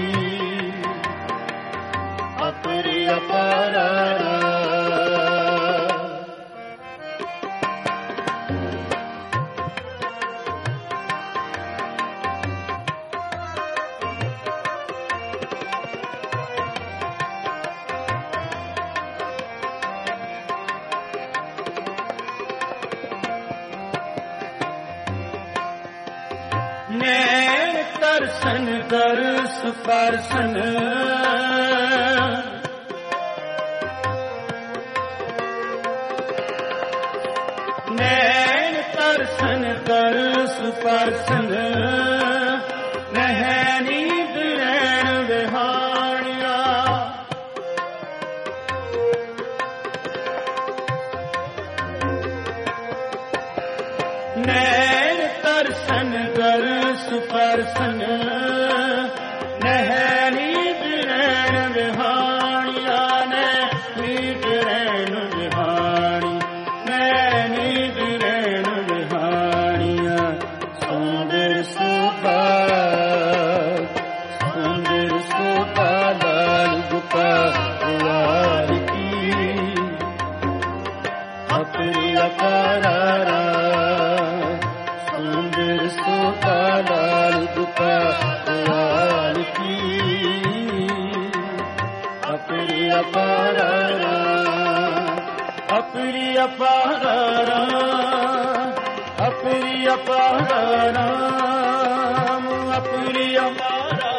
ਅਪਰਿ ਅਪਾਰਾ। ਨੈਣ ਦਰਸ਼ਨ ਦਰਸ ਪਰਸਨ, ਨੈਣ ਦਰਸ਼ਨ ਦਰਸ ਪਰਸਨ। ਨਹਿ ਨੀਂਦ ਰੈਣ ਵਿਹਾਣਿਆ, ਨੈਣ ਦਰਸ਼ਨ ਦਰਸ ਪਰਸਨ। ਨਹਿ ਨੀਂਦ ਰੈਣ ਵਿਹਾਣਿਆ, ਨਹਿ ਨੀਂਦ ਰੈਣ ਵਿਹਾਣੀ, ਨਹਿ ਨੀਂਦ ਰੈਣ ਵਿਹਾਣੀਆ। ਸੁੰਦਰ ਸੁਭਾ, ਸੁੰਦਰ ਸੁਭਾ ਲਾਲ ਗੁਪਾਲ ਕੀ, ਅਪਰਿ ਅਪਾਰਾ। ਸੁੰਦਰ ਸੁਭਾ ਲਾਲ ਗੁਪਾਲ ਕੀ, ਅਪਰਿ ਅਪਾਰਾ। ਅਪਰਿ ਅਪਾਰਾ, ਅਪਰਿ ਅਪਾਰਾ, ਅਪਰਿ ਅਪਾਰਾ,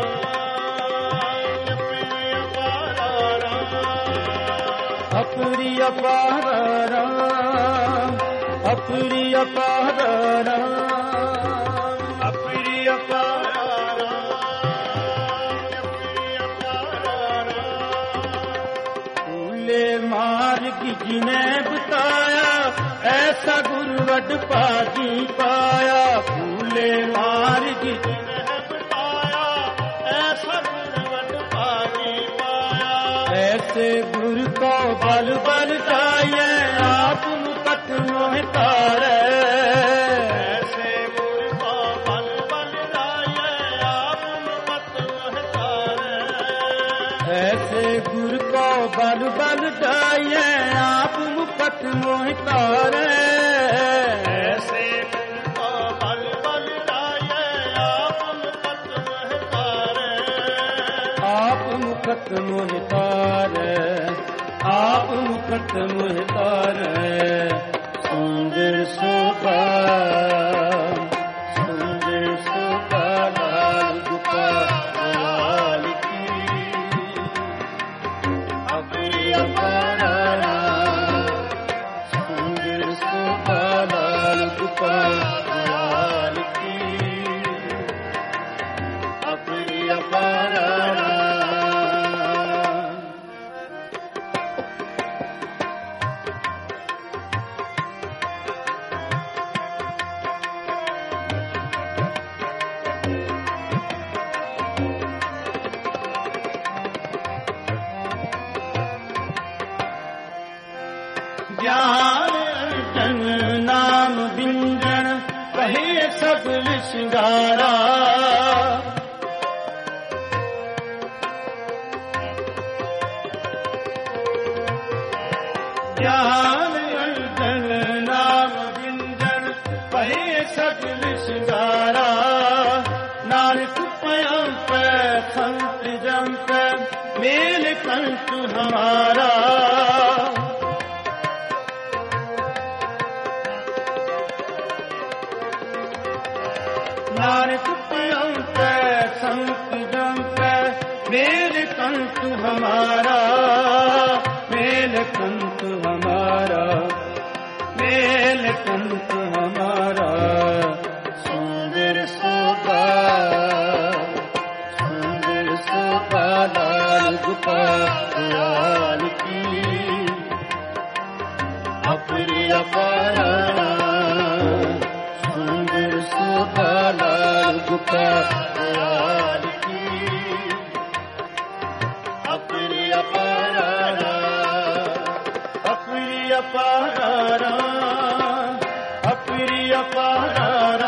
ਅਪਰਿ ਅਪਾਰਾ, ਅਪਰਿ ਅਪਾਰਾ, ਅਪਰਿ ਅਪਾਰਾ। ਫੂਲੇ ਮਾਰਗ ਜਿਨੇ ਬਤਾਇਆ, ਐਸਾ ਗੁਰ ਵਡ ਭਾਗੀ ਪਾਇਆ। ਫੂਲੇ ਮਾਰਗ ਜਿਨੇ ਬਤਾਇਆ, ਐਸਾ ਗੁਰ ਵਡ ਭਾਗੀ ਪਾਇਆ। ਐਸੇ ਗੁਰ ਕੋ ਬਲ ਬਲ ਜਾਈਏ, ਆਪ ਮੁਕਤ ਮੋਹਿ ਤਾਰੈ। ਐਸੇ ਗੁਰ ਕੋ ਬਲ ਬਲ ਜਾਈਏ, ਆਪ ਮੁਕਤ ਮੋਹਿ ਤਾਰੈ। ਐਸੇ ਗੁਰ ਕੋ ਬਲ ਬਲ ਜਾਈਏ, ਆਪ ਮੁਕਤ ਮੋਹਿ ਤਾਰੈ। ਐਸੇ ਗੁਰ ਕੋ ਬਲ ਬਲ ਜਾਈਏ, ਆਪ ਮੁਕਤ ਮੋਹਿ ਤਾਰੈ। ਆਪ ਮੁਕਤ ਮੋਹਿ ਤਾਰੈ, ਆਪ ਮੁਕਤ ਮੋਹਿ ਤਾਰੈ। ਸੁੰਦਰ ਸੁਭਾ, ਸੁੰਦਰ ਸੁਭਾ ਲਾਲ ਗੁਪਾਲ ਕੀ, ਅਪਰਿ ਅਪਾਰਾ। ਸੁੰਦਰ ਸੁਭਾ ਲਾਲ ਗੁਪਾਲ ਕੀ, ਅਪਰਿ ਅਪਾਰਾ। ਗਿਆਨ ਅਰਜਨ ਨਾਮ ਬਿੰਦਣ, ਕਹੇ ਸਗਲ ਸ਼ਿੰਗਾਰਾ। ਗਿਆਨ ਅਰਜਨ ਨਾਮ ਬਿੰਦਣ, ਕਹੇ ਸਗਲ ਸ਼ਿੰਗਾਰਾ। ਨਾਨਕ ਪਿਆ संत जंप मेल कंठ हमारा। नानक पियंत संत जंप मेल कंठ हमारा, मेल कंठ हमारा, मेल कंठ हमारा। सुंदर शोभा, सुंदर शोभा लाल गोपाल की, अपरी अपारा। सुंदर शोभा लाल गोपाल की, अपरी अपारा, अपरी अपारा, अपरी अपारा,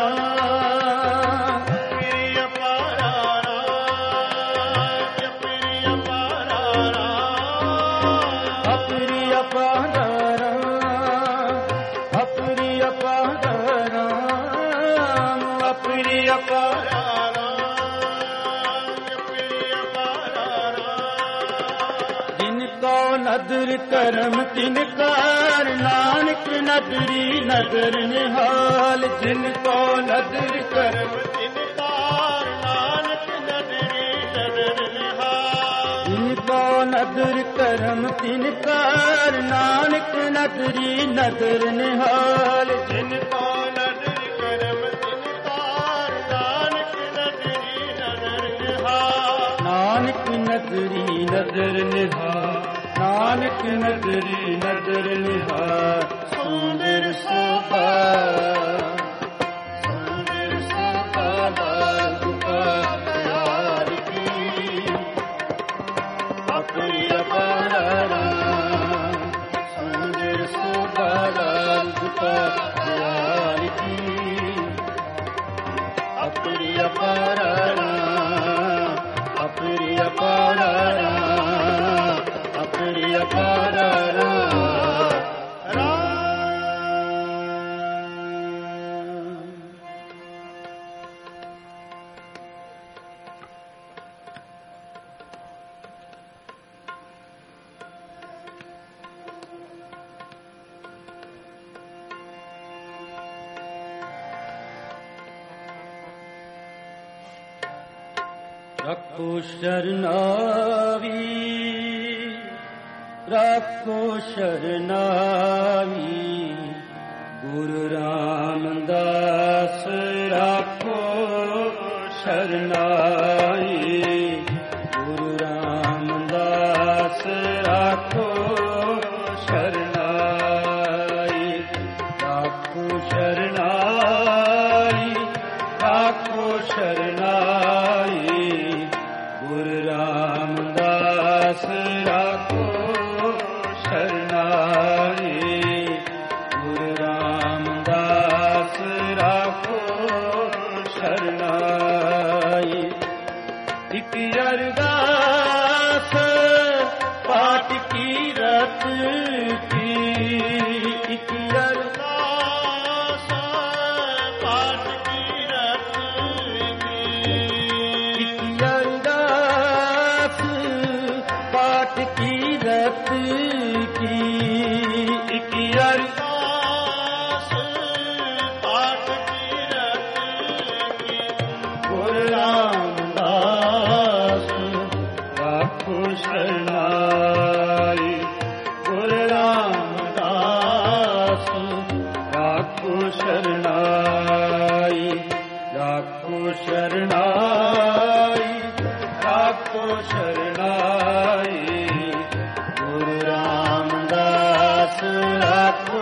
नदर करम तिनकार नानक नदरी नदर निहाल। जिनको नदर करम तिनकार नानक नदरी नदर निहाल। जिनको नदर करम तिनकार नानक नदरी नदर निहाल। जिनको नदर करम तिनकार नानक नदरी नदर निहाल। नानक नदरी नदर निहाल, नानक नदरी नदर निहाल। सुंदर शोभा, सुंदर शोभा लाल गोपाल की, अपरी अपारा। सुंदर शोभा लाल गोपाल की, अपरी अपारा, अपरी अपारा, अपरी अपारा। रखो शरणावी, रखो शरणावी, गुरु रामदास रखो शरणाई। गुरु रामदास रखो शरणाई, रखो शरणाई, रखो शरणाई। गुरु रामदास रखो शरणाई। गुरु रामदास रखो शरणाई। इक अरदास पाठ की रत की, इक अरदास पाठ की रत की, इक अरदास पाठ की रत की, इक अरदास पाठ की रत की। गुरु रामदास रखो शरणाई। गुरु रामदास रखो शरणाई, रखो शरणाई, रखो शरणाई। गुरु रामदास रखो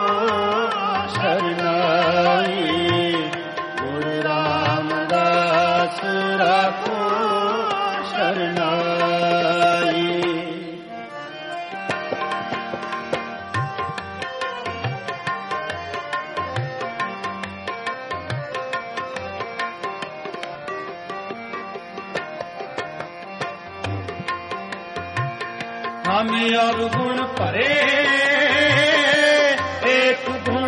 शरणाई। गुरु रामदास रखो शरणाई। हमें अवगुण भरे एक गुण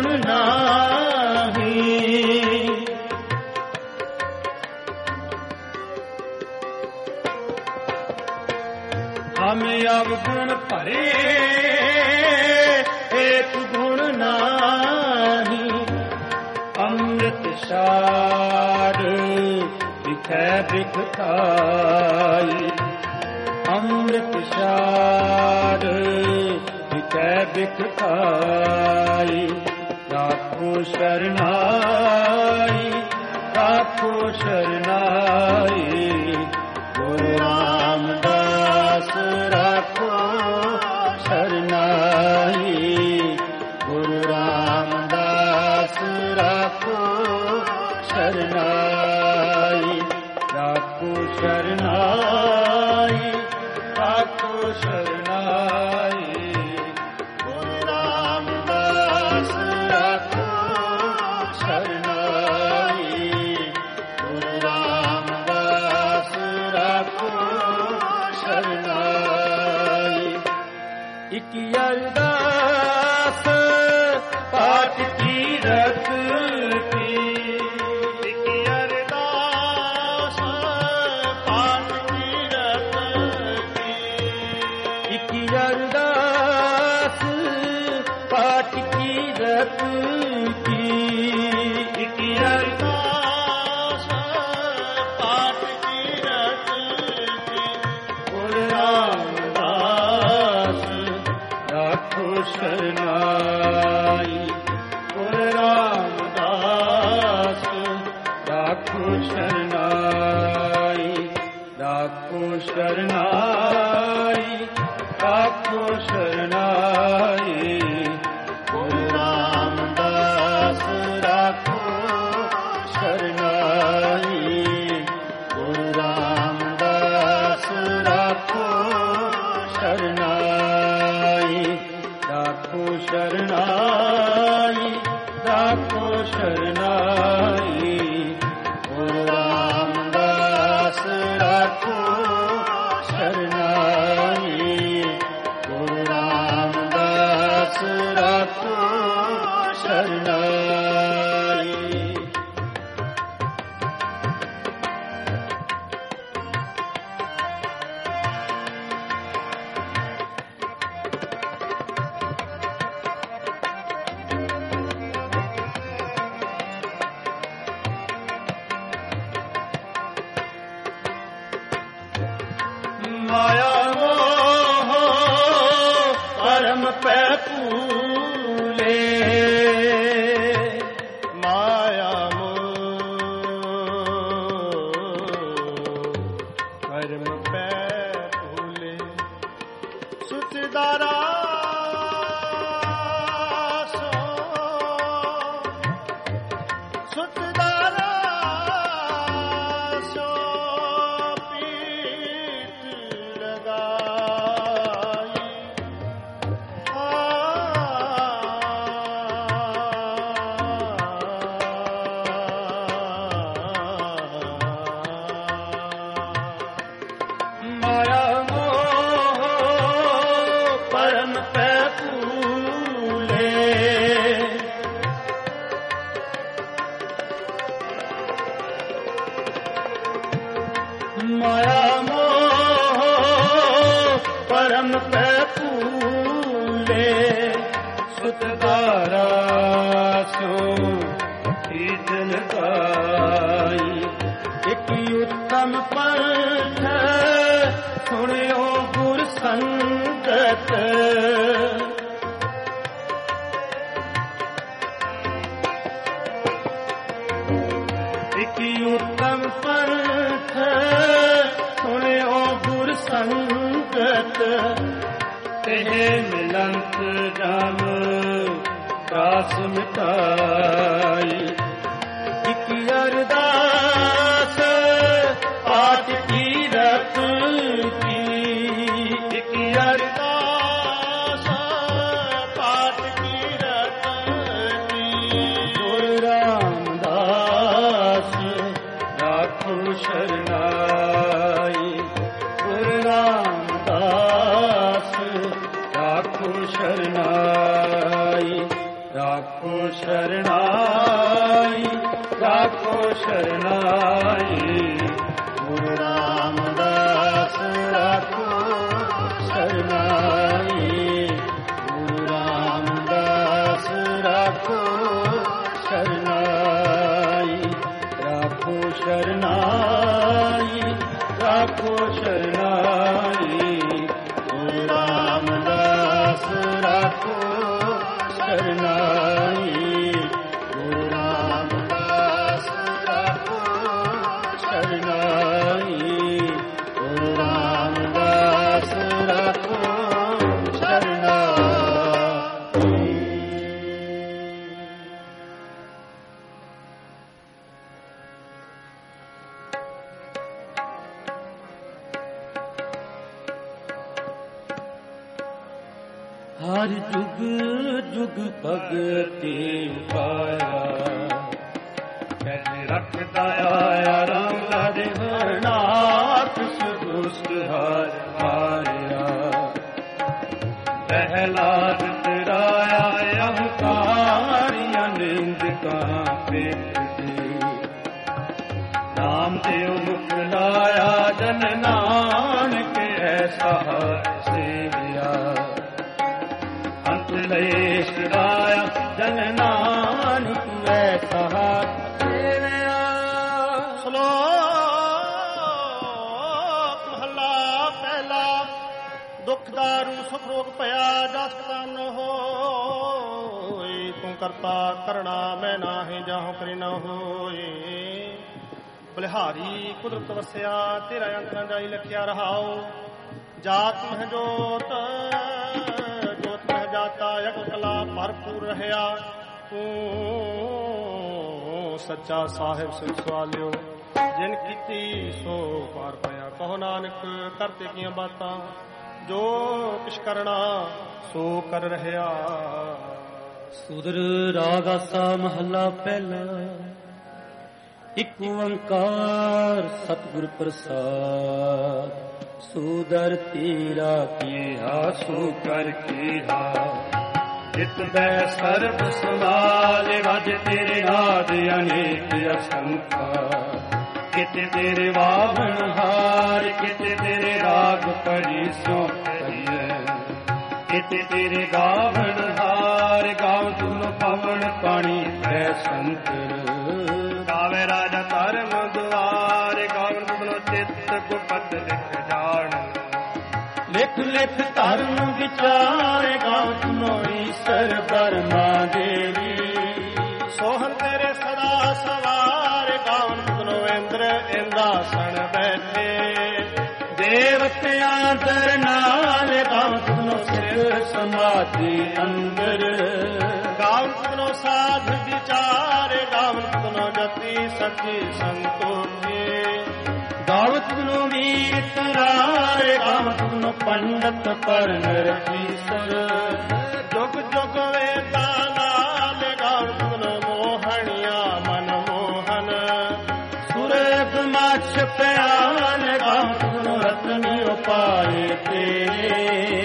नाही। हम अवगुण भरे एक गुण नाही। अमृत सार बिखै बिखताई, अमृत सार बिखै बिखताई। राखो शरनाई, राखो शरनाई, गुरु रामदास राखो शरनाई, गुरु रामदास राखो शरनाई। राखो शरनाई, राखो शरनाई, गुरु रामदास राखो शरनाई, गुरु रामदास राखो शरनाई। इक अरदास पाठ कीरत की, इक अरदास पाठ कीरत की, इक अरदास पाठ कीरत की, इक अरदास पाठ कीरत की। गुरु रामदास राखो शरनाई, गुरु रामदास राखो शरनाई, राखो शरनाई, राखो शरनाई, गुरु रामदास राखो शरनाई, गुरु रामदास राखो शरनाई। राखो शरनाई, राखो शरनाई, गुरु रामदास राखो शरनाई, गुरु रामदास राखो शरनाई। माया मोह परम पै भूले, माया कर्म पै भूले। सुतदारा सो, सुतदारा सो पीत लगाई। माया मोह परम पै भूले। माया मोह परम पै भूले। सुतदारा सो पीत लगाई। एक उत्तम पंथ सुनियो गुर संगत। एक उत्तम पंथ सुनियो गुर संगत। तेह मिलंत जम दास मिटाई। एक अरदास पाठ कीरत की। एक अरदास पाठ कीरत की। गुरु रामदास राखो शरनाई। गुरु रामदास राखो शरनाई। राखो शरनाई। राखो शरनाई। गुरु रामदास राखो ਸ਼ਰਨਾਈ, ਰੱਖੋ ਸ਼ਰਨਾਈ। ਗੁਰੂ ਰਾਮਦਾਸ ਰੱਖੋ ਸ਼ਰਨਾਈ, ਗੁਰੂ ਰਾਮਦਾਸ ਰੱਖੋ ਸ਼ਰਨਾਈ, ਗੁਰੂ ਰਾਮਦਾਸ ਰੱਖੋ ਸ਼ਰਨਾਈ। ਹਰ ਜੁਗ ਜੁਗ ਭਗਤੀ ਪਾਇਆ, ਕਹਿ ਰੱਖਦਾ ਆਇਆ ਰਾਮ ਲਾਡੇ ਹਰਨਾਥ, ਸੁਦੁਸ਼ਟ ਹਰ ਹਾਰਿਆ। ਪ੍ਰਹਿਲਾਦ ਤਰਾਇਆ ਅਹੰਕਾਰੀਆਂ ਨਿੰਦਕਾਂ ਪੇਟ ਦੇ, ਨਾਮ ਦੇਵ ਮੁਖ ਲਾਇਆ ਜਨ ਨਾਨਕ ਐਸਾ ਸੇਵਿਆ। ਅੰਤ ਲਏ ਸਿਰਾਇਆ ਜਨ ਨਾਨਕ ਐਸਾ ਸੇਵਿਆ। ਸ਼ਲੋਕ ਮਹਲਾ ਪਹਿਲਾ। ਦੁਖ ਦਾਰੂ ਸੁਖ ਰੋਗ ਭਇਆ, ਜਸ ਤਨ ਹੋਏ। ਤੂੰ ਕਰਤਾ ਕਰਣਾ ਮੈਂ ਨਾਹੀਂ, ਜਾਹੋ ਕਰੀ ਨ ਹੋਏ। ਬਲਿਹਾਰੀ ਕੁਦਰਤ ਵਸਿਆ, ਤੇਰਾ ਅੰਤ ਨ ਜਾਈ ਲਖਿਆ ਰਹਾਓ। ਜਾਤ ਮਹਿ ਜੋਤ, ਜੋਤ ਮਹਿ ਜਾਤਾ, ਯਗ ਕਲਾ ਭਰਪੂਰ ਰਹਿਆ। ਤੂੰ ਸੱਚਾ ਸਾਹਿਬ ਸਿਰ ਸਵਾਲਿਓ, ਜਿਨ ਕੀਤੀ ਸੋ ਪਾਰ ਪਿਆ। ਕਹੋ ਨਾਨਕ ਕਰਤੇ ਕੀਆਂ ਬਾਤਾਂ, ਜੋ ਕਿਛ ਕਰਨਾ ਸੋ ਕਰ ਰਹਿਆ। ਸੁਦਰ ਰਾਗ ਆਸਾ ਮਹੱਲਾ ਪਹਿਲਾ। ਇਕ ਓੰਕਾਰ ਸਤਿਗੁਰ ਪ੍ਰਸਾਦ, ਸੁਦਰ ਤੇਰਾ ਕੀਹਾ ਸੋ ਕਰ ਕੀਹਾ। ਜਿਤ ਬੈ ਸਰਬ ਸਮਾਲ, ਵਜ ਤੇਰੇ ਨਾਦ ਅਨੇਕ ਅਸੰਖਾ। ਕਿਤੇ ਤੇਰੇ ਵਾਵਣ ਹਾਰ, ਕਿਤੇ ਤੇਰੇ ਰਾਗ ਪਰੀ ਸੋ ਕਹੀਏ। ਕਿਤੇ ਤੇਰੇ ਗਾਵਣ ਹਾਰ, ਗਾਵ ਤੁਮ ਪਵਨ ਪਾਣੀ ਹੈ ਸੰਤਰ। ਗਾਵੇ ਰਾਜਾ ਧਰਮ ਦੁਆਰ, ਗਾਵਨ ਤੁਮਨੋ ਚਿੱਤ ਗੁਪਤ ਲਿਖ ਜਾਣ। ਲਿਖ ਲਿਖ ਧਰਮ ਵਿਚਾਰ, ਗਾਵ ਤੁਮੋ ਈਸ਼ਰ ਬਰਮਾ ਦੇਵੀ। ਸੋਹਣ ਤੇਰੇ ਸਦਾ ਸਵਾਰ, ਗਾਵਨ ਤੁਮਨੋ ਇੰਦਰ ਇੰਦਾਸਣ ਬੈਠੇ। ਦੇਵਤਿਆਂ ਦਰ ਨਾਲ, ਗਾਵ ਤੁਮਨੋ ਸਿਰ ਸਮਾਧੀ ਅੰਦਰ। ਗਾਵਨ ਤੁਮਨੋ ਸਾਧ ਵਿਚਾਰ, ਗਾਵਨ ਤੁਮਨੋ ਜਤੀ ਸਖੀ ਸੰਤੋਖੀ। ਗਾਵਤ ਨੂੰ ਵੀਰ ਤਰਾਰੇ, ਗਾਵਤ ਨੂੰ ਪੰਡਤ ਪਰਨ ਰਖੀਸਰ। ਜੁਗ ਜੁਗ ਵੇਦਾਂ ਨਾਲ, ਗਾਵਨ ਤੁਮਨੋ ਮੋਹਣੀਆਂ ਮਨ ਮੋਹਨ। ਸੁਰਗ ਮਾਛ ਪਿਆਨ, ਗਾਵਤ ਨੂੰ ਰਤਨੀ ਉਪਾਏ ਤੇਰੇ।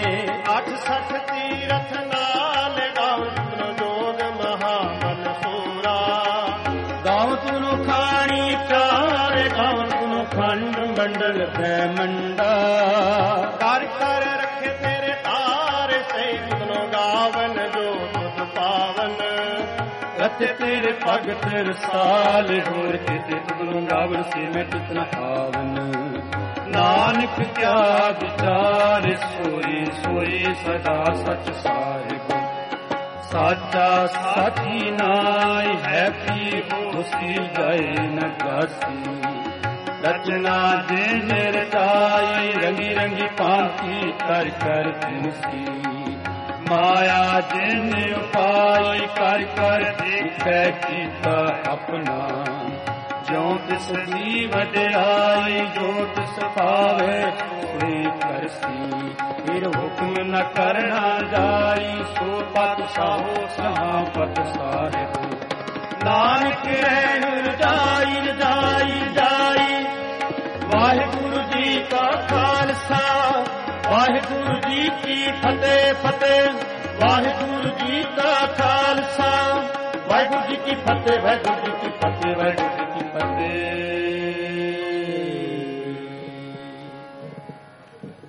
68 ਤੀਰਥ ਨਾਲ, ਗਾਵਨ ਤੁਮਨੋ ਜੋਗ ਮਹਾ ਮਨਸੂਰਾ। ਗਾਵਤ ਨੂੰ ਖਾਣੀ ਚਾਰੇ, ਗਾਵਤ ਨੂੰ ਖੰਡ ਮੰਡਲ ਬ੍ਰਹਮੰਡਾ। ਕਰ ਕਰ ਰੱਖੇ ਤੇਰੇ ਤਾਰੇ, ਸਹੀ ਤੁਮਨੋ ਗਾਵਨ ਜੋ ਤੁਧ ਪਾਵਨ। ਰਤੇ ਤੇਰੇ ਭਗਤ ਰਸਾਲ, ਹੋਰ ਕਿਤੇ ਤੁਮਨੂੰ ਗਾਵਨ ਸੇ ਮੈਂ ਕਿਤਨਾ ਪਾਵਨ। ਨਾਨਕ ਕਿਆ ਵਿਚਾਰ, ਸੋਈ ਸੋਈ ਸਦਾ ਸਚ ਸਾਹਿਬ। ਸਾਚਾ ਸਾਚੀ ਨਾਈ ਹੈ ਕੀ, ਹੋਸੀ ਗਏ ਨ ਕਾਸੀ। ਰਚਨਾ ਜਿਨ ਰਚਾਈ, ਰੰਗੀ ਰੰਗੀ ਭਾਂਤੀ ਕਰ ਕਰ ਦਿਨਸੀ। ਮਾਇਆ ਜਿਨ ਉਪਾਈ, ਕਰ ਕਰ ਦੇਖੈ ਕੀਤਾ ਆਪਣਾ। ਜਿਉ ਤਿਸ ਦੀ ਵਡਿਆਈ, ਜੋ ਤਿਸ ਪਾਵੇ ਸੋਈ ਕਰਸੀ। ਫਿਰ ਹੁਕਮ ਨ ਕਰਨਾ ਜਾਈ, ਸੋ ਪਤ ਸਾਹੋ ਸਹਾ ਪਤ ਸਾਹਿਬ। ਨਾਨਕ ਰਹਿਣ ਰਜਾਈ ਰਜਾਈ ਰਜਾਈ। ਵਾਹਿਗੁਰੂ ਜੀ ਕਾ ਖਾਲਸਾ, ਵਾਹਿਗੁਰੂ ਜੀ ਕੀ ਫਤਿਹ ਫਤਿਹ। ਵਾਹਿਗੁਰੂ ਜੀ ਕਾ ਖਾਲਸਾ, ਵਾਹਿਗੁਰੂ ਜੀ ਕੀ ਫਤਿਹ, ਵਾਹਿਗੁਰੂ ਜੀ ਕੀ ਫਤਿਹ, ਵਾਹਿਗੁਰੂ ਜੀ ਕੀ ਫਤਿਹ।